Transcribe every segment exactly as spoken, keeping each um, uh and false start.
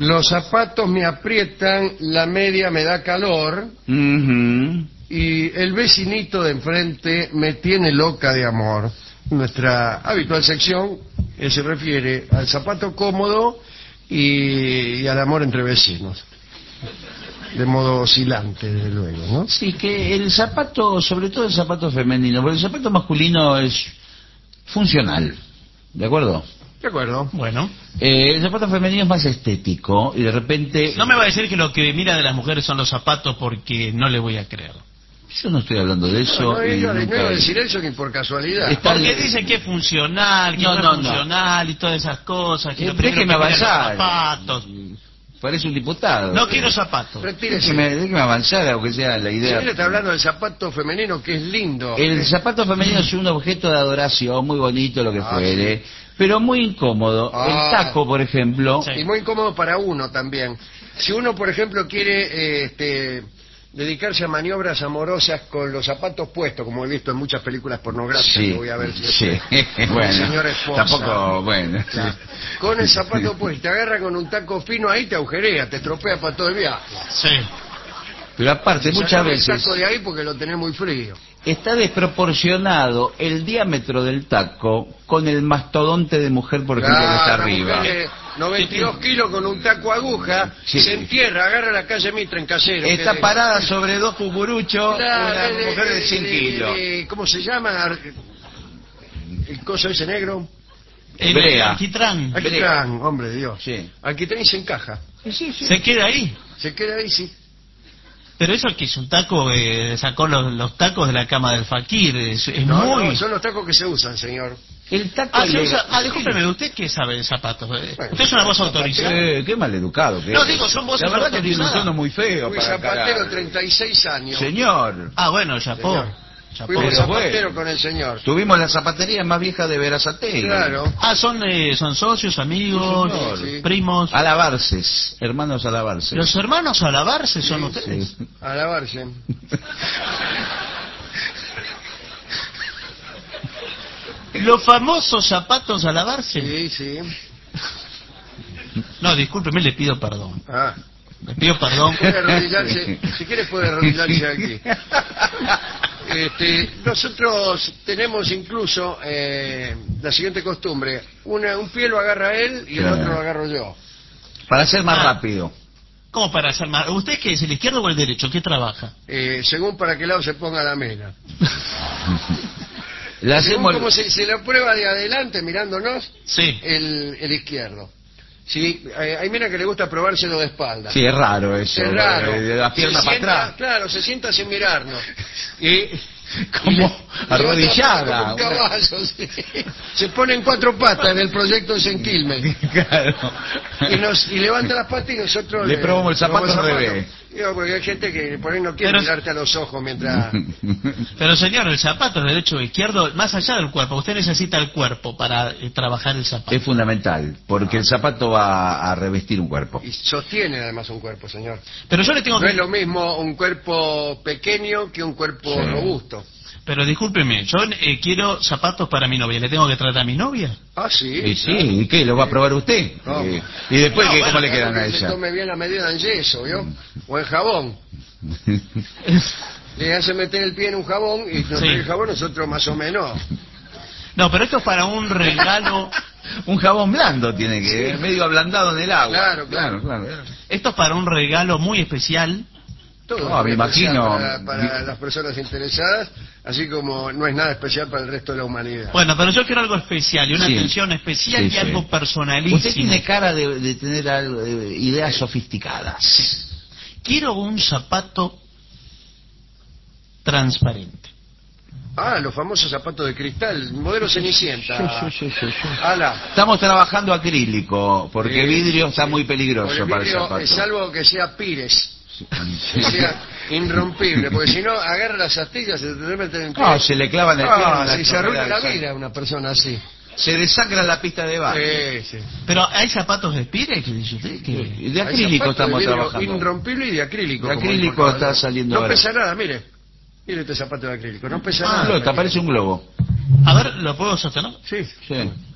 Los zapatos me aprietan, la media me da calor, Uh-huh. y el vecinito de enfrente me tiene loca de amor. Nuestra habitual sección que se refiere al zapato cómodo y, y al amor entre vecinos. De modo oscilante, desde luego, ¿no? Sí, que el zapato, sobre todo el zapato femenino, porque el zapato masculino es funcional, ¿de acuerdo? De acuerdo. Bueno. Eh, el zapato femenino es más estético y de repente... No me va a decir que lo que mira de las mujeres son los zapatos, porque no le voy a creer. Yo no estoy hablando de eso. No, no, y iba, no nunca- iba a decir eso ni por casualidad. Está- Porque dicen que es funcional, que No, no, no, es no. funcional y todas esas cosas. Que Eh, lo primero déjeme que miran los avanzar. zapatos. Parece un diputado. No quiero zapatos. Retírese. Déjeme, déjeme avanzar, aunque sea la El idea. señor está hablando del zapato femenino, que es lindo. El zapato femenino es un objeto de adoración, muy bonito, lo que Ah, fuere, pero muy incómodo. Ah. El taco, por ejemplo, Sí. Y muy incómodo para uno también. Si uno, por ejemplo, quiere eh, este, dedicarse a maniobras amorosas con los zapatos puestos, como he visto en muchas películas pornográficas, sí, que voy a ver si sí, con bueno, mi señora esposa. tampoco, bueno, Claro. sí. Con el zapato puesto, te agarra con un taco fino ahí, te agujerea, te estropea para todo el viaje. Sí. Pero aparte, muchas Sacame veces el taco de ahí porque lo tenés muy frío. está desproporcionado el diámetro del taco con el mastodonte de mujer, por ejemplo, que está Claro, arriba. mujer de noventa y dos kilos con un taco aguja, Sí. se entierra, agarra la calle Mitre en casero. Está que- parada sobre dos cucuruchos, Claro, una de- mujer de de- cien de- kilos. de- ¿Cómo se llama? Ar- El coso ese negro. El Brea. alquitrán. Alquitrán, hombre de Dios. Sí. Alquitrán y se encaja. Se queda ahí. Se queda ahí, sí. Pero eso que es un taco, eh, sacó los, los tacos de la cama del fakir. Es, es No, muy... no, son los tacos que se usan, señor. El taco Ah, se le- usa... ah, discúlpeme, ¿usted qué sabe de zapatos? Eh, Bueno, ¿Usted es una voz autorizada? Eh, qué maleducado que No, es. digo, son voces La verdad que tiene un autorizadas. tono muy feo Fui para zapatero encarar. treinta y seis años. Señor, Ah, bueno, chapó. Señor. Chapó. Fuimos Pero zapatero bueno. con el señor. tuvimos la zapatería más vieja de Verazategui. Claro. Ah, son, eh, son socios, amigos, Sí, señor. Sí. primos. Alabarces, hermanos Alabarces. Los hermanos a lavarse son Sí, ustedes. Sí. A lavarse. Los famosos zapatos a lavarse. Sí, sí. No, discúlpeme, le pido perdón. Ah. Le pido perdón. Puede arrodillarse, si quiere puede arrodillarse aquí. Este, nosotros tenemos incluso eh, la siguiente costumbre: una, un pie lo agarra él y el Claro. otro lo agarro yo. Para ser más Ah. rápido. ¿Cómo para hacer más? ¿Usted qué es, el izquierdo o el derecho? ¿Qué trabaja? Eh, según para qué lado se ponga la mena. Le Según hacemos... como se, se la prueba de adelante mirándonos, Sí. el, el izquierdo. Sí, eh, hay mena que le gusta probárselo de espalda. Sí, es raro eso. Es raro. De la Se pierna para sienta- atrás. Claro, se sienta sin mirarnos. Y Como arrodillada. Como un caballo, sí. Se pone en cuatro patas en el proyecto de Senquilme. Claro. Y, nos, y levanta las patas y nosotros Le probamos el zapato probamos al el revés. Digo, porque hay gente que por ahí no quiere Pero- mirarte a los ojos mientras... Pero señor, el zapato es derecho o izquierdo, más allá del cuerpo. Usted necesita el cuerpo para eh, trabajar el zapato. Es fundamental, porque el zapato va a revestir un cuerpo. Y sostiene además un cuerpo, señor. Pero yo le tengo No que... es lo mismo un cuerpo pequeño que un cuerpo Sí. robusto. Pero discúlpeme, yo eh, quiero zapatos para mi novia. ¿Le tengo que tratar a mi novia? Ah, sí. Y sí, ¿y qué? ¿Lo va a probar usted? ¿Cómo? Eh, ¿Y después No, qué, bueno, cómo le Claro, quedan a que se ella? tome bien la medida en yeso, ¿vio? O en jabón. Le hace meter el pie en un jabón y nosotros Sí. el jabón nosotros más o menos. No, pero esto es para un regalo... Un jabón blando tiene que, Sí. medio ablandado en el agua. Claro, claro. claro. claro. Esto es para un regalo muy especial. Todo No, es muy me especial imagino. Para, para las personas interesadas, así como no es nada especial para el resto de la humanidad. Bueno, pero yo quiero algo especial y una Sí. atención especial Sí, y sí. algo personalísimo. Usted tiene cara de, de tener algo, eh, ideas sofisticadas. Quiero un zapato transparente. Ah, los famosos zapatos de cristal, modelo Cenicienta. Ala. Estamos trabajando acrílico, porque Sí. vidrio está muy Por peligroso el para el vidrio, zapato. eh, salvo que sea Pires, que sea irrompible, porque si no agarra las astillas y se te meten en el pie. No, se le clavan el pie en Ah, la si se arruina chorrera la del vida a una persona así. Se desangra la pista de baile. Sí, sí. Pero hay zapatos de Spire que dice usted que... De Hay acrílico zapatos estamos de vidrio trabajando. Irrompible y de acrílico. De como acrílico dijo el está caballero. saliendo No ahora. pesa nada, mire. Mire este zapato de acrílico, no pesa Ah, nada. Flota, parece un globo. A ver, ¿lo puedo sostener? Sí. Sí.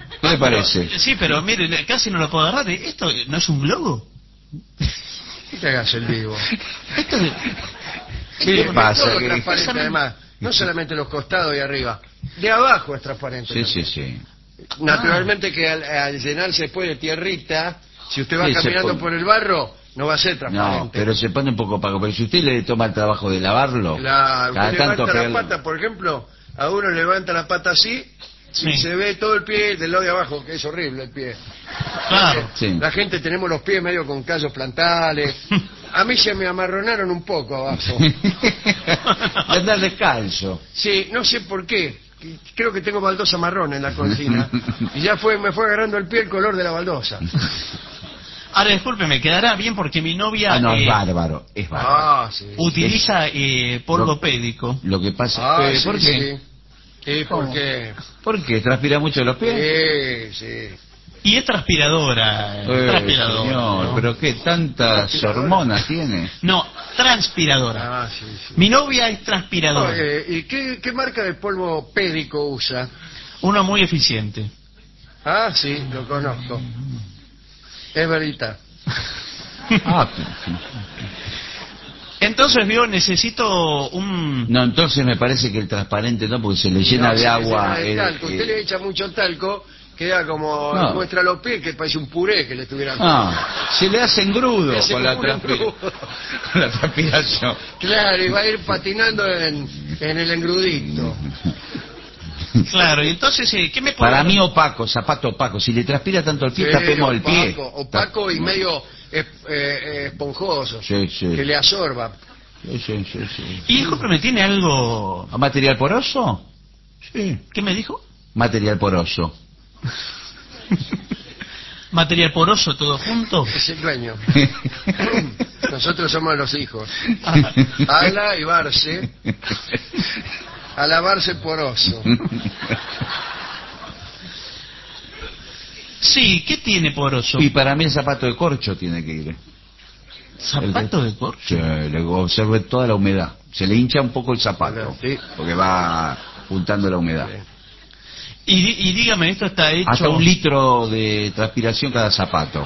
¿Qué le parece? Sí, pero mire, casi no lo puedo agarrar. ¿Esto no es un globo? ¿Qué te hagas el vivo? Esto es... ¿Qué le Porque pasa? todo ¿Qué- transparente, además. No solamente los costados y arriba. De abajo es transparente. Sí, sí, también. sí. Naturalmente que al, al llenarse después de tierrita, si usted va Sí, se caminando pone- por el barro, no va a ser transparente. No, pero se pone un poco opaco. Pero si usted le toma el trabajo de lavarlo, Claro, cada usted tanto levanta la pegarle- pata, por ejemplo, a uno levanta la pata así Sí. y se ve todo el pie del lado de abajo, que es horrible el pie. Claro. Sí. La gente tenemos los pies medio con callos plantales. A mí se me amarronaron un poco abajo. de andar descalzo. Sí, no sé por qué. Creo que tengo baldosa marrón en la cocina. Y ya fue, me fue agarrando el pie el color de la baldosa. Ahora, discúlpeme, quedará bien porque mi novia Ah, no, eh, es bárbaro, es bárbaro. Ah, sí. utiliza eh, polvo Lo- pédico. Lo que pasa... Ah, eh, sí, ¿Por qué? sí. Sí, porque... ¿Por qué? ¿Transpira mucho los pies? Sí, sí. Y es transpiradora. eh, Eh, transpiradora. señor, ¿no? pero qué tantas Transpiradora. hormonas tiene. No, transpiradora. Ah, sí, sí. Mi novia es transpiradora. Eh, ¿Y qué, qué marca de polvo pédico usa? Uno muy eficiente. Ah, sí, lo conozco. Es verdad. Ah, Entonces, vio, necesito un... no, entonces me parece que el transparente no, porque se le llena No, de se le agua. llena de el- talco. Usted el- le echa mucho talco, queda como No. muestra los pies, que parece un puré que le estuvieran... Ah, se le hace engrudo Le hace con la, como un transpi- engrudo. con la transpiración. Claro, y va a ir patinando en, en el engrudito. Claro, y entonces, eh, ¿qué me puede Para dar? mí opaco, zapato opaco. Si le transpira tanto el pie, Sí, tapemos el pie. opaco, opaco y medio eh, eh, esponjoso, Sí, sí. que le absorba. Sí, sí, sí, sí. Y discúlpeme, ¿tiene algo... ¿A ¿Material poroso? Sí. ¿Qué me dijo? Material poroso. ¿Material poroso todo junto? Es el dueño. Nosotros somos los hijos. Ah, Ala y Barce. Alabarse poroso. sí, ¿qué tiene poroso? Y para mí el zapato de corcho tiene que ir. ¿Zapato de corcho? Sí, le observe toda la humedad. Se le hincha un poco el zapato. Sí. Porque va juntando la humedad. Y, di- y dígame, ¿esto está hecho... Hasta un litro de transpiración cada zapato.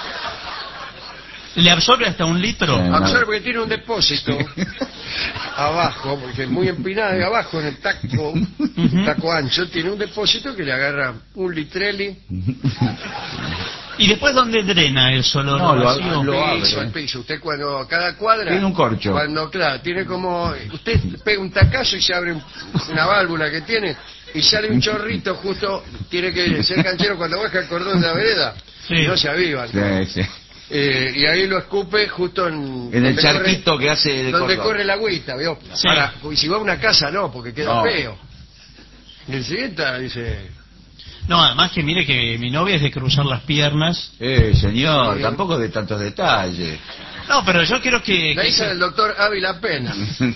¿Le absorbe hasta un litro? Sí. Observe que tiene un depósito abajo, porque es muy empinada de abajo en el taco, un taco ancho, tiene un depósito que le agarra un litreli. ¿Y después dónde drena eso? ¿Lo, No, lo lo- vacío? lo- Al piso, abre. al piso. Usted cuando, cada cuadra... Tiene un corcho. Cuando, claro, tiene como... Usted pega un tacazo y se abre un- una válvula que tiene y sale un chorrito justo, tiene que ser canchero cuando baja el cordón de la vereda. Sí. No se avivan. Sí, sí. Eh, y ahí lo escupe justo en... En el donde charquito corre- que hace de donde cordón. corre la agüita, ¿vio? Sí. Ahora, y si va a una casa, no, porque queda No. feo. Y el siguiente dice... No, además que mire que mi novia es de cruzar las piernas. Eh, señor, Sí. tampoco de tantos detalles. No, pero yo quiero que... La que hija se- del doctor Ávila Pena.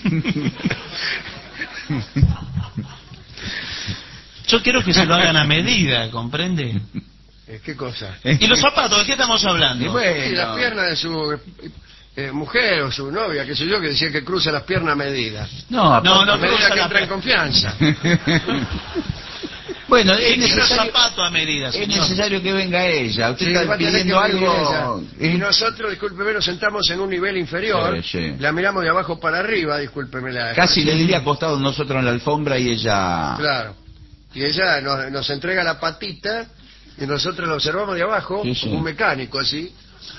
Yo quiero que se lo hagan a medida, ¿comprende? Eh, ¿Qué cosa? ¿Y los zapatos? ¿De qué estamos Y hablando? Y bueno, las piernas de su eh, mujer o su novia, qué sé yo, que decía que cruza las piernas a medida. no, No, A no medida cruza que la entra en pierna. confianza. Bueno, Y es quiero necesario, zapato a medida, es señor. necesario que venga ella. Usted Sí, va está a tener que pidiendo venir algo. ella. Y ¿eh? nosotros, discúlpeme, nos sentamos en un nivel inferior. Sí, sí. La miramos de abajo para arriba, discúlpeme la... Casi le diría acostado nosotros en la alfombra y ella. Claro. Y ella nos, nos entrega la patita y nosotros la observamos de abajo, Sí, sí. como un mecánico así.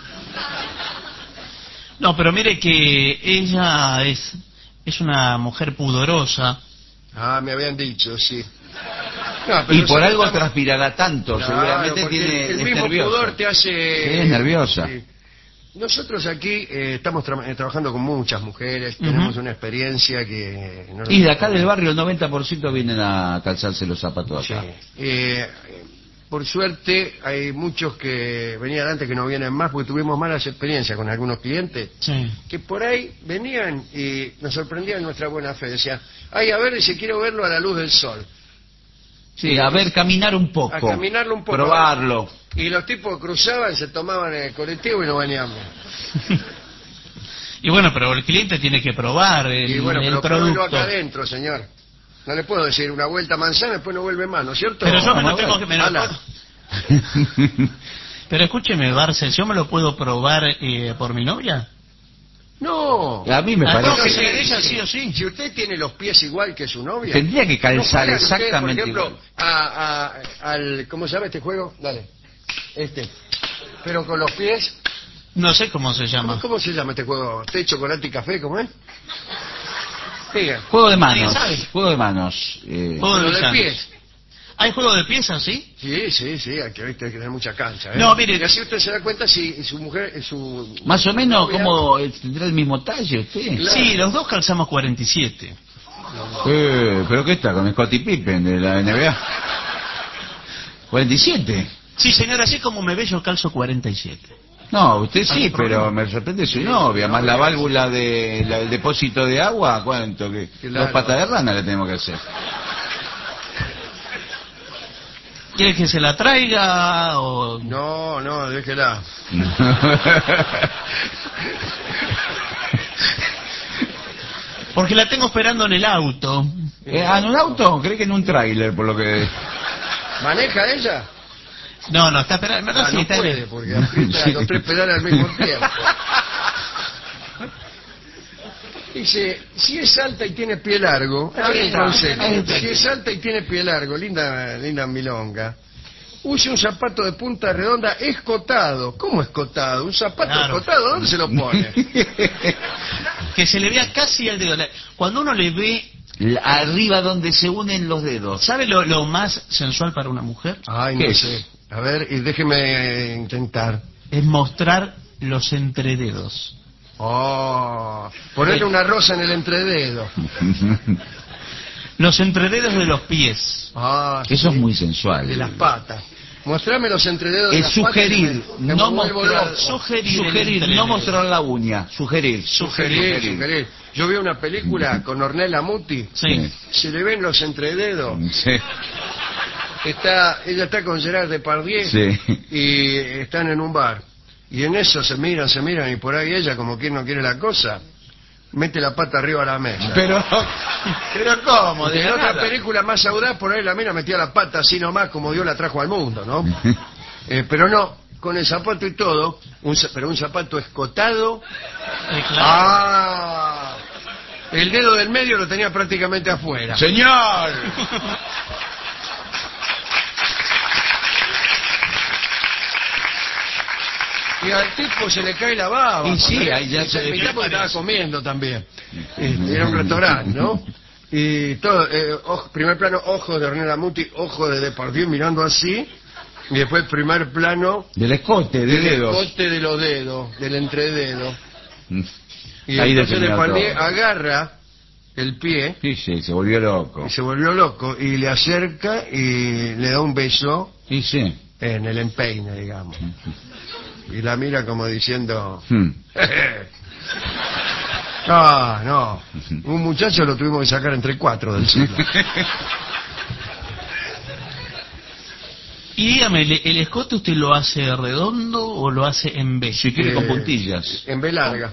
No, pero mire que ella es, es una mujer pudorosa. Ah, me habían dicho, sí. No, pero Y por nosotros algo estamos- transpirará tanto, Claro, seguramente porque tiene. el es mismo nerviosa. pudor te hace... Sí, es nerviosa. Sí. Nosotros aquí eh, estamos tra- eh, trabajando con muchas mujeres, tenemos una experiencia que... no- Y de acá del barrio el noventa por ciento vienen a calzarse los zapatos Sí. acá. Eh, por suerte hay muchos que venían antes que no vienen más porque tuvimos malas experiencias con algunos clientes Sí. que por ahí venían y nos sorprendían nuestra buena fe. Decían, ay, a ver, dice, quiero verlo a la luz del sol. Sí, a ver, caminar un poco. A caminarlo un poco. Probarlo. Y los tipos cruzaban, se tomaban el colectivo y nos bañamos. Y bueno, pero el cliente tiene que probar el, Y bueno, el pero pruébelo producto. acá adentro, señor. No le puedo decir una vuelta a manzana, después no vuelve más, ¿no es cierto? Pero yo me lo Vamos a tengo ver. que... me lo Ana, puedo- Pero escúcheme, Barcel, ¿yo me lo puedo probar eh, por mi novia? No. A mí me Ah, parece no, que Sí, sea de ella sí. sí o sí. Si usted tiene los pies igual que su novia... tendría que calzar ¿no juegan ustedes, exactamente por ejemplo, igual. a, a- al... ¿Cómo se llama este juego? Dale. Este. Pero con los pies... No sé cómo se ¿Cómo, llama. cómo se llama este juego? ¿Té, chocolate y café? ¿Cómo es? Diga. Juego de Nadie manos, sabe. juego de manos. eh, Juego Lo de billanos. pies. ¿Hay juego de piezas, sí? Sí, sí, sí, hay que, hay que tener mucha cancha. ¿eh? No, mire- Y así usted se da cuenta si su mujer, eh, su... Más o menos, novia- como eh, tendrá el mismo talle usted. Claro. Sí, los dos calzamos cuarenta y siete. Eh, ¿Pero qué está? ¿Con Scottie Pippen de la N B A? ¿cuarenta y siete? Sí, señora, así como me ve yo calzo cuarenta y siete. No, usted sí, ¿Algún pero problema? me sorprende su novia, más la válvula de, la- del depósito de agua, ¿cuánto? Que Claro. Dos patas de rana le tenemos que hacer. ¿Quiere que se la traiga o...? No, no, déjela. Porque la tengo esperando en el auto. Eh, ¿En un auto? ¿Cree que en un tráiler, por lo que...? ¿Maneja ella? No, no, está esperando. No, Ah, sí, no está puede, bien. porque aprieta Sí. los tres pedales al mismo tiempo. Dice, si es alta y tiene pie largo, Ahí hay un está, consejo. ahí está. Si es alta y tiene pie largo, linda, linda milonga, use un zapato de punta redonda escotado. ¿Cómo escotado? ¿Un zapato Claro. escotado? ¿Dónde se lo pone? Que se le vea casi el dedo. La- Cuando uno le ve, La- Arriba donde se unen los dedos. ¿sabe lo, lo más sensual para una mujer? Ay, ¿Qué no es? sé. A ver, y déjeme eh, intentar. Es mostrar los entrededos. Oh, ponerle una rosa en el entrededo. Los entrededos de los pies. Ah, Eso sí. es muy sensual. De las patas. Mostrame los entrededos de Es las sugerir, patas. y me- me no vuelvo mostrar, loco. Sugerir el sugerir, entrededo. no mostrar la uña, sugerir, Sugerir, sugerir. Yo vi una película con Ornella Muti. Sí. Se le ven los entrededos. Sí, Está, ella está con Gerard Depardieu sí. y están en un bar. Y en eso se miran, se miran y por ahí ella, como quien no quiere la cosa, mete la pata arriba a la mesa. Pero, pero ¿cómo? Porque De en la otra nada. película más audaz, por ahí la mina metía la pata así nomás como Dios la trajo al mundo, ¿no? Eh, pero no, con el zapato y todo, un, za- pero un zapato escotado. Eh, claro. ¡Ah! El dedo del medio lo tenía prácticamente afuera. Señor. Y al tipo se le cae la baba. Y sí, porque- ahí ya se- Mirá porque estaba comiendo también. Este, era un restaurante, ¿no? Y todo, eh, ojo- primer plano, ojos de Ornella Muti, ojos de Depardieu mirando así. Y después primer plano, Del escote, de del dedos. escote de los dedos, del entrededo. Y Ahí entonces definió Depardieu todo. agarra el pie Sí, sí, se volvió loco. y se volvió loco y le acerca y le da un beso Sí, sí. en el empeine, digamos. Y la mira como diciendo... Hmm. Ah, no. Un muchacho lo tuvimos que sacar entre cuatro del cielo. Y dígame, ¿el, el escote usted lo hace redondo o lo hace en B? Si quiere con Eh, puntillas. En B larga.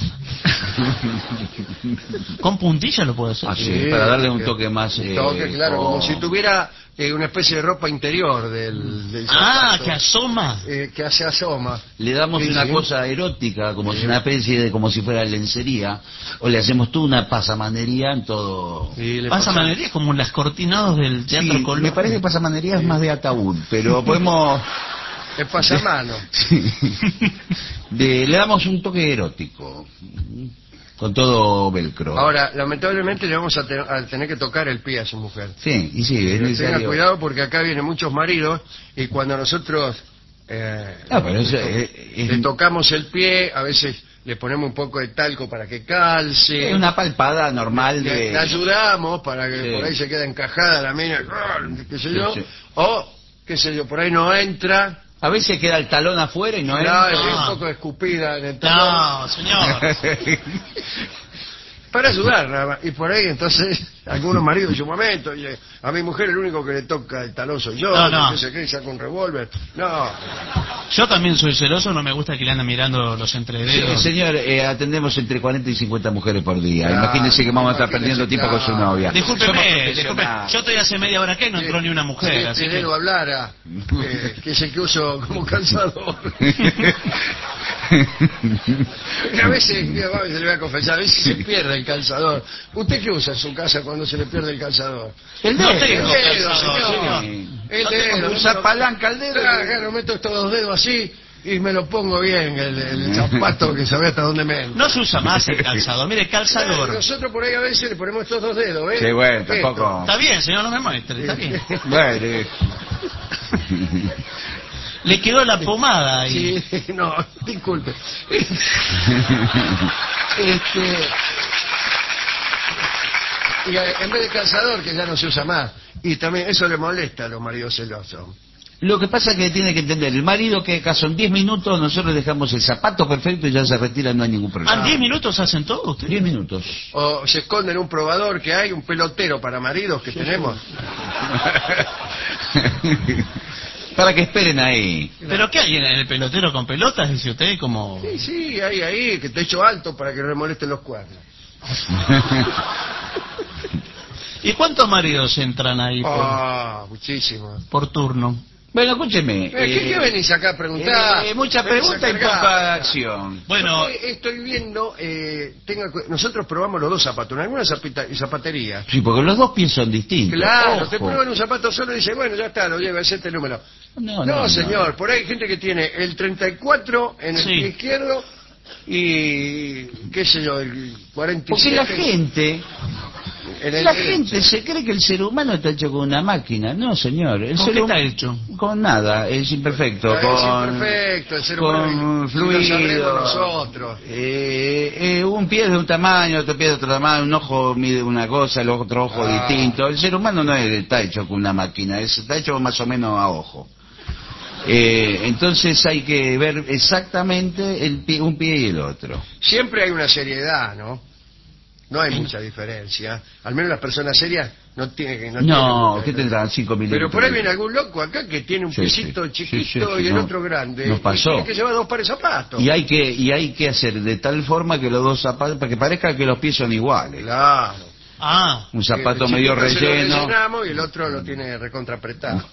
¿Con puntilla lo puede hacer? Ah, sí, para darle un toque más, Un eh, toque, claro, oh. como si tuviera eh, una especie de ropa interior del, del Ah, zapato, que asoma. eh, que se asoma. Le damos Sí, una sí. cosa erótica, como si una especie de, como si fuera lencería, o le hacemos tú una pasamanería en todo. Y le Pasamanería como las cortinados del Teatro Sí, Colón. me parece que pasamanería es más de ataúd, pero podemos... pasa- Es pasamano. Sí. De- le damos un toque erótico, con todo velcro. Ahora, lamentablemente le vamos a, te- a tener que tocar el pie a su mujer. Sí, y sí, es Pero tenga necesario. cuidado porque acá vienen muchos maridos y cuando nosotros eh, Ah, pero eso, le, eh, es- le tocamos el pie, a veces le ponemos un poco de talco para que calce. Es una palpada normal le, de... le ayudamos para que Sí. por ahí se quede encajada la mina, qué sé yo, Sí, sí. o qué sé yo, por ahí no entra, A veces queda el talón afuera y no claro, entra. y un poco escupida en el talón, No, señor. para ayudar nada más. Y por ahí entonces algunos maridos en su momento, oye, a mi mujer el único que le toca el talón soy yo, No, no. que se cree y saca un revólver. No. Yo también soy celoso, no me gusta que le anden mirando los Sí, entrededos. señor, eh, atendemos entre cuarenta y cincuenta mujeres por día. Claro, Imagínese que vamos a estar imagínese, perdiendo tiempo con su claro. novia. Somos Discúlpeme, discúlpeme, profesionales. yo estoy hace media hora acá y no entró ni una mujer, Si así este que... dedo hablara, eh, que es el que uso como calzador. Que a veces, mira, a veces le voy a confesar, a veces se pierde el calzador. ¿Usted qué usa en su casa cuando se le pierde el calzador? El No dedo. tengo El dedo, calzador, señor. señor. El No dedo, tengo- Usa no- palanca al dedo. Claro, claro, meto estos dos dedos así y me lo pongo bien, el, el zapato que sabe hasta dónde me entra. No se usa más el calzador, mire, Claro, calzador. nosotros por ahí a veces le ponemos estos dos dedos, ¿eh? Sí, bueno, Esto. tampoco. Está bien, señor, no me muestre, está bien. Bueno, eh. Le quedó la pomada ahí. Sí, no, disculpe. Este, y a- en vez de calzador, que ya no se usa más, y también eso le molesta a los maridos celosos. Lo que pasa es que tiene que entender, el marido que acaso en diez minutos nosotros dejamos el zapato perfecto y ya se retira, no hay ningún Ah, problema. ¿en diez minutos hacen todo ustedes? diez minutos. O se esconde en un probador que hay, un pelotero para maridos que tenemos. Para que esperen ahí. ¿Pero qué hay en el pelotero con pelotas, dice usted? Como... Sí, sí, hay ahí, que te echo alto para que no le molesten los cuernos. ¿Y cuántos maridos entran ahí por, Ah, muchísimo. por turno? Bueno, escúcheme. Eh, ¿Qué, qué venís acá a preguntar? eh, mucha Venís pregunta a y cargar. poca acción. Bueno, Yo, eh, estoy viendo, eh, tenga cu- nosotros probamos los dos zapatos, en alguna zapita- zapatería. Sí, porque los dos pies son distintos. Claro, Ojo. te prueban un zapato solo y dice, bueno, ya está, lo lleva, es este número. No, No, no, señor, por ahí hay gente que tiene el treinta y cuatro en el Sí. pie izquierdo y, qué sé yo, el cuarenta y Porque siete la gente, en el la derecho. gente se cree que el ser humano está hecho con una máquina. No, señor. El ¿con ser qué hum- está hecho? Con nada, es imperfecto. Es con, imperfecto, el ser humano con y- y lo sabremos fluido. nosotros. Eh, eh, un pie es de un tamaño, otro pie de otro tamaño, un ojo mide una cosa, el otro ojo Ah. distinto. El ser humano no es- está hecho con una máquina, es- está hecho más o menos a ojo. Eh, entonces hay que ver exactamente el pie, un pie y el otro. Siempre hay una seriedad, ¿no? No hay mucha diferencia. Al menos las personas serias no tienen que... No, tienen mucha ¿qué diferencia. tendrán? Cinco milímetros. Pero por ahí viene algún loco acá que tiene un Sí, piecito sí. chiquito Sí, sí, sí, y el no. otro grande. Nos Y pasó. tiene que llevar dos pares de zapatos. Y hay que y hay que hacer de tal forma que los dos zapatos, para que parezca que los pies son iguales. Claro. Ah, Un zapato El medio chiquito se lo relleno. rellenamos y el otro lo tiene recontrapretado.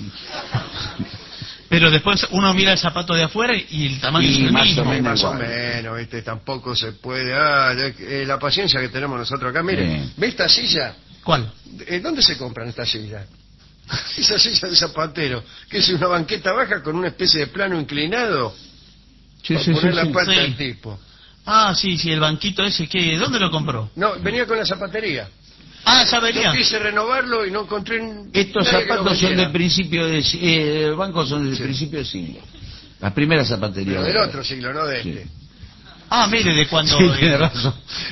pero después uno mira el zapato de afuera y el tamaño Y es el más o mismo. menos. Más o igual. menos, ¿viste? Tampoco se puede... Ah, eh, la paciencia que tenemos nosotros acá. Mire, Sí. ¿ve esta silla? ¿Cuál? Eh, ¿Dónde se compran estas sillas? Esa silla de zapatero, que es una banqueta baja con una especie de plano inclinado Sí, para sí, poner sí, la sí. pata Sí. del tipo. Ah, sí, sí, el banquito ese, ¿qué? ¿Dónde lo compró? No, venía con la zapatería. Ah, ya Yo venía. quise renovarlo y no encontré... n- Estos nadie que lo zapatos son vendiera. del principio de si- eh, los bancos son del Sí. principio de siglo. Las primeras zapaterías. Pero del otro siglo, no de Sí. este. Ah, mire, de cuando... Sí, eh, tiene razón.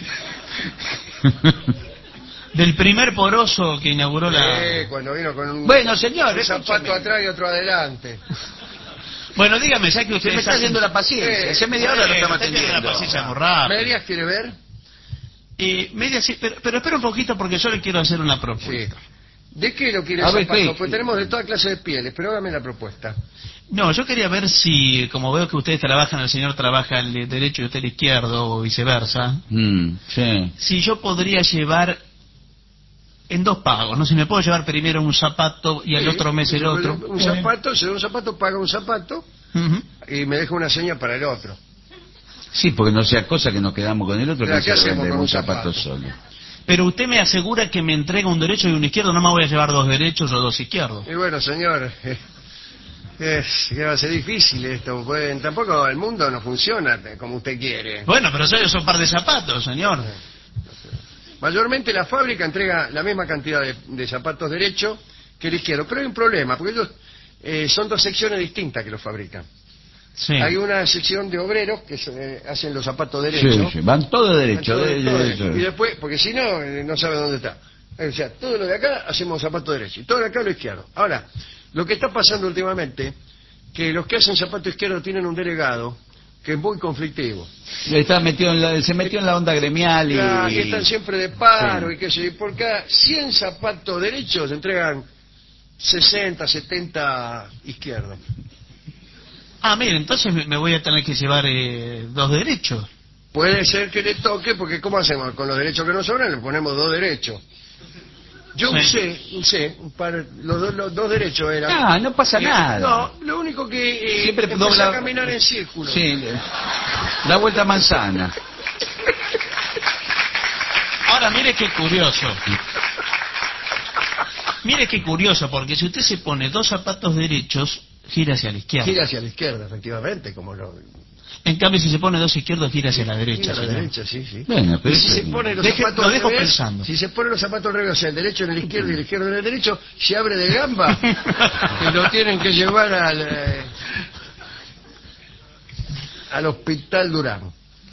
del primer poroso que inauguró la... Eh, cuando vino con un, Bueno, señor, un zapato escúcheme. atrás y otro adelante. Bueno, dígame, ya que Se usted me está haciendo la paciencia. Eh, Hace media hora lo estamos la atendiendo. paciencia muy rápido. ¿Medias quiere ver? Eh, media sí, pero, pero espera un poquito porque yo le quiero hacer una Sí. propuesta. ¿De qué lo quiere A el ver, zapato? ¿qué? Pues tenemos de toda clase de pieles, pero hágame la propuesta. No, yo quería ver si, como veo que ustedes trabajan, el señor trabaja el derecho y usted el izquierdo, o viceversa, Mm, sí. si yo podría llevar en dos pagos, no si me puedo llevar primero un zapato y al Sí, otro mes el se otro. puede- Un zapato, se da un zapato, paga un zapato Ujú. y me deja una seña para el otro. Sí, porque no sea cosa que nos quedamos con el otro, Pero que ¿qué no se hacemos vende con un un zapato zapato? solo. Pero usted me asegura que me entrega un derecho y un izquierdo, no me voy a llevar dos derechos o dos izquierdos. Y bueno, señor, eh, es que va a ser difícil esto. Pues, tampoco el mundo no funciona como usted quiere. Bueno, pero yo son un par de zapatos, señor. Mayormente la fábrica entrega la misma cantidad de, de zapatos derecho que el izquierdo. Pero hay un problema, porque ellos eh, son dos secciones distintas que los fabrican. Sí. Hay una sección de obreros que se, eh, hacen los zapatos Sí, derechos. sí, van todo derecho. Todo- de- todo de- derecho. de- Y después, porque si no, eh, no sabe dónde está. O sea, todo lo de acá hacemos zapato derecho y todo de acá lo izquierdo. Ahora, lo que está pasando últimamente, que los que hacen zapato izquierdo tienen un delegado que es muy conflictivo. Está metido en la, se metió en la onda gremial y... Claro, y están siempre de paro, Sí. y qué sé yo. Por cada cien zapatos derechos se entregan sesenta, setenta izquierdos. Ah, mire, entonces me me voy a tener que llevar eh, dos derechos. Puede ser que le toque, porque ¿cómo hacemos? Con los derechos que nos sobran le ponemos dos derechos. Yo Sí. usé, usé, un par, los, dos- los dos derechos eran... Ah, no pasa Eh, nada. No, lo único que eh, Siempre empecé dobla- a caminar en círculo. Sí, da vuelta a manzana. Ahora, mire qué curioso. Mire qué curioso, porque si usted se pone dos zapatos derechos, gira hacia la izquierda. Gira hacia la izquierda, efectivamente, como lo... En cambio, si se pone dos izquierdos, gira hacia la derecha. Gira a la señor. derecha, sí, sí. Bueno, pero Y si eso- se pone los Deje- zapatos lo al dejo revés, pensando. si se pone los zapatos al revés, o sea, el derecho en el izquierdo y el izquierdo en el derecho, se abre de gamba y lo tienen que llevar al eh, al hospital Durán.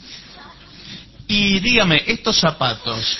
Y dígame, estos zapatos,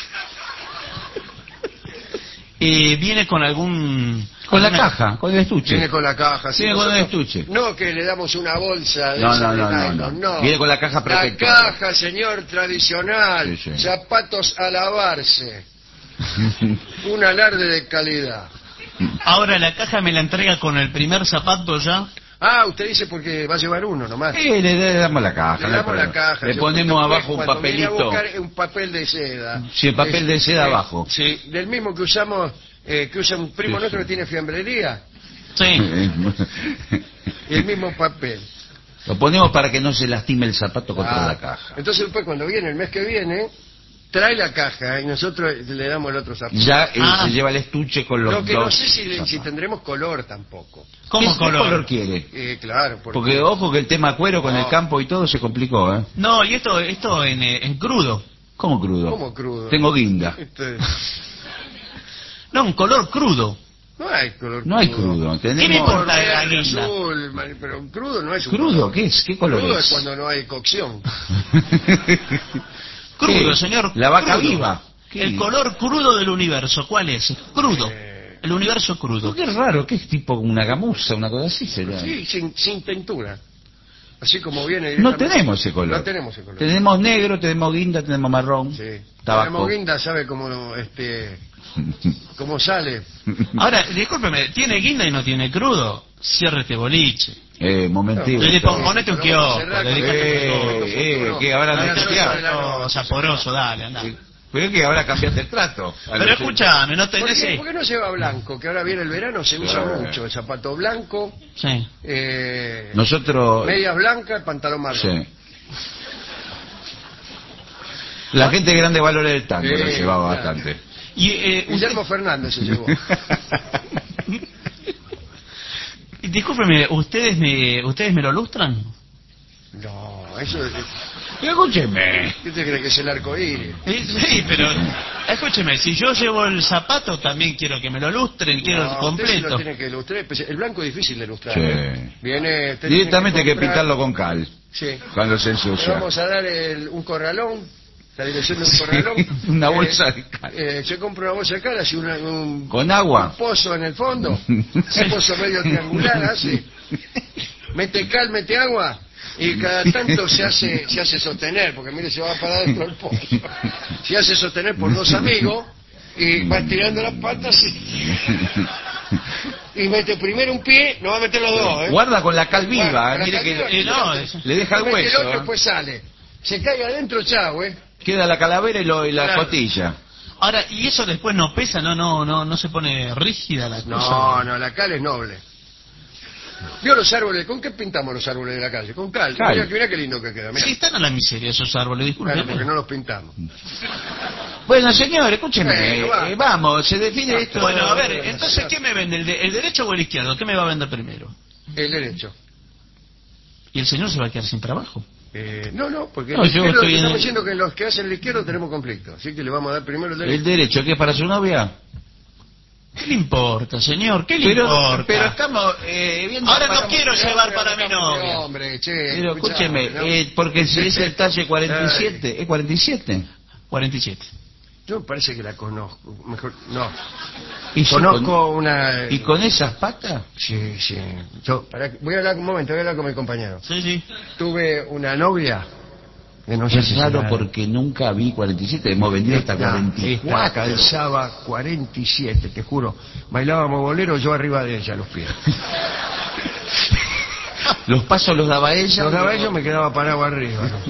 eh, ¿viene con algún... Con la alguna- caja, con el estuche. Viene con la caja. sí, Viene con el nosotros- estuche. No que le damos una bolsa de No, esa no, de no, no, nylon, no. no. Viene con la caja La protectora. caja, señor, tradicional. Sí, sí. Zapatos a lavarse. Un alarde de calidad. Ahora, ¿la caja me la entrega con el primer zapato ya? Ah, usted dice porque va a llevar uno nomás. Sí, le, le damos la caja. Le no hay damos la problema. caja. Le yo ponemos cuando- abajo un cuando vine a papelito. buscar un papel de seda. Sí, el papel de seda eh, abajo. Sí, del mismo que usamos, eh, que usa un primo Sí, nuestro sí. que tiene fiambrería. Sí. Y el mismo papel. Lo ponemos para que no se lastime el zapato contra Ah, la caja. Entonces después cuando viene el mes que viene, trae la caja y nosotros le damos el otro zapato. Ya eh, Ah. se lleva el estuche con los Lo que no dos sé si, le- si zapatos. tendremos color tampoco. ¿Cómo ¿Qué, color? qué color quiere? Eh, claro, porque, Porque ojo que el tema cuero con No. el campo y todo se complicó, ¿eh? No, y esto esto en, eh, en crudo. ¿Cómo crudo? ¿Cómo crudo? Tengo guinda. Este, No, un color crudo. no hay color No hay crudo. ¿Qué me Tenemos... importa? Verde, la guinda? azul, ma- pero un crudo no es un ¿Crudo? color. ¿Qué es? ¿Qué color Crudo es? es cuando no hay cocción. Crudo, ¿Qué? señor. La vaca crudo. viva. ¿Qué? El color crudo del universo, ¿cuál es? Crudo. Eh, El universo crudo. Qué raro, ¿qué es tipo una gamuza, una cosa así será? Sí, sin, sin tintura. Así como viene No directamente. tenemos ese color. No tenemos ese color. Tenemos negro, tenemos guinda, tenemos marrón, Sí. tabaco. Tenemos guinda, ¿sabe cómo, este, cómo sale? Ahora, discúlpeme, ¿tiene guinda y no tiene crudo? Cierre este boliche. eh, momentito. Le pon- ponete un Lo vamos a kiosco, cerrar le con dedicate esto, un Eh, esto, eh, futuro. que ahora A no las te ocho queda. de la Oh, noche, saporoso, dale, anda. Pero es que ahora cambiaste el trato. Pero escúchame, no ¿Por tenés... qué, eh, por qué no lleva blanco? Que ahora viene el verano, se usa Eh. mucho. El zapato blanco, Sí. eh, Nosotros... medias blancas, pantalón marrón. Sí. La gente grande valora el tango, Sí, lo llevaba claro. bastante. Y, eh, usted- Guillermo Fernández se llevó. discúlpeme, ¿ustedes me, ¿ustedes me lo lustran? No, eso es... Escúcheme. ¿Qué te crees que es el arco iris? Eh, Sí, pero escúcheme, si yo llevo el zapato también quiero que me lo lustren, quiero el No, usted se completo. lo tiene que ilustrar. pues, El blanco es difícil de ilustrar. Sí. ¿eh? Viene, usted Directamente hay tiene que comprar- pintarlo con cal, Sí. cuando se Le ensucia. vamos a dar el- un corralón, la dirección de un corralón. Una Eh, bolsa de cal. eh, se compra una bolsa de cal, hace una- un, Con agua. un pozo en el fondo, un pozo medio triangular, hace. Mete cal, mete agua, y cada tanto se hace se hace sostener, porque mire, se va para dentro del pozo. Se hace sostener por dos amigos, y va estirando las patas y, y mete primero un pie, no va a meter los dos, ¿eh? Guarda con la cal viva, Guarda, eh, la mire cal que viva, Eh, no, mete- es- le deja el mete hueso. otro, eh. pues sale. Se cae adentro, chao, ¿eh? Queda la calavera y, lo- y la Claro. costilla. Ahora, ¿y eso después no pesa? ¿No no no no se pone rígida la cosa? No, no, la cal es noble. ¿Vio los árboles? ¿Con qué pintamos los árboles de la calle? Con cal. Cal. Mira, mira qué lindo que queda. Mira. Sí, están a la miseria esos árboles, disculpe. Claro, porque no los pintamos. Bueno, señor, escúcheme. Bueno, va. eh, vamos, se define esto. Bueno, a ver, entonces, ¿qué me vende? ¿El, de- el derecho o el izquierdo? ¿Qué me va a vender primero? El derecho. ¿Y el señor se va a quedar sin trabajo? Eh, no, no, porque No, el yo izquierdo, estoy en estamos el- diciendo que los que hacen el izquierdo tenemos conflicto. Así que le vamos a dar primero el ¿El derecho. derecho qué es para su novia? ¿Qué le importa, señor? ¿Qué le Pero, importa? pero estamos eh, viendo... Ahora no para- quiero llevar para mi novia. Hombre, che. Pero escúcheme, escuchame, ¿no? eh, porque si es el talle cuarenta y siete, ¿es cuarenta y siete? cuarenta y siete. Yo parece que la conozco. Mejor, no. ¿Y si Conozco con- una... ¿Y con esas patas? Sí, sí. Yo, para, voy a hablar un momento, voy a hablar con mi compañero. Sí, sí. Tuve una novia que no sé Es si raro será- porque nunca vi cuarenta y siete, hemos vendido hasta Esta- cuarenta y esta cuatro. calzaba cuarenta y siete, te juro. Bailábamos bolero, yo arriba de ella, los pies. Los pasos los daba ella. Los daba yo, me quedaba parado arriba. ¿no?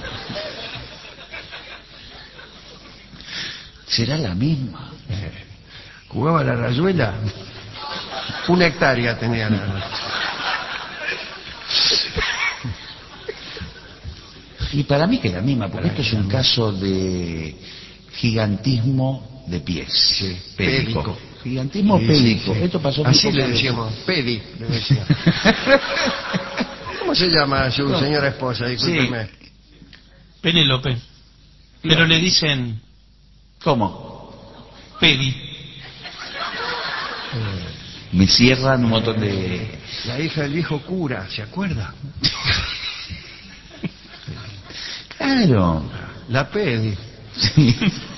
¿Será la misma? Eh, jugaba a la rayuela. Una hectárea tenía la... Y para mí que es la misma, porque esto es un caso de gigantismo de pies. Sí, pédico. pédico. Gigantismo Sí, pédico. sí, sí. Esto pasó Así muy le poco. decíamos, pedi, le decía. ¿Cómo se llama su No. señora esposa? Discúlpeme. Penélope. Pero le dicen ¿Cómo? Pedi. Me cierran un montón de... La hija del viejo cura, ¿se acuerda? Claro. La pedi. Sí.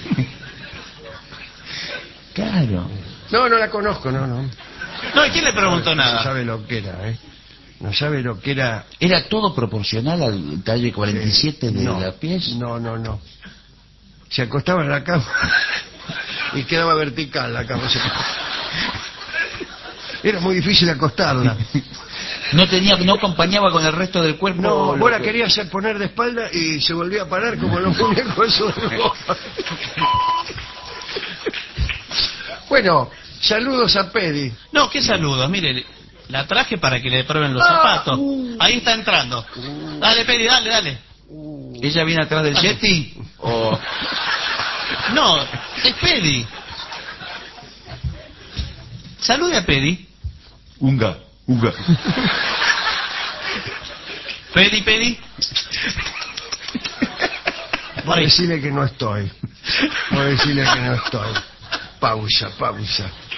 Claro. No, no la conozco, no, no. No, ¿y quién le preguntó No nada? sabe lo que era, ¿eh? No sabe lo que era... ¿Era todo proporcional al talle cuarenta y siete de no, la pies? No, no, no. Se acostaba en la cama y quedaba vertical la cama. Era muy difícil acostarla. No tenía, no acompañaba con el resto del cuerpo. No, lo vos la que- querías hacer poner de espalda y se volvía a parar como los muñecos esos de goma. Bueno, saludos a Pedi. No, qué saludos. Mire, la traje para que le prueben los Ah, zapatos. uh. Ahí está entrando. Dale, Pedi, dale, dale. ¿Ella viene atrás del Dale. Yeti? ¿O... No, es Pedi. Salude a Pedi. Unga, unga. Pedi, Pedi. Voy a Ay. decirle que no estoy. Voy a decirle que no estoy. Pausa, pausa.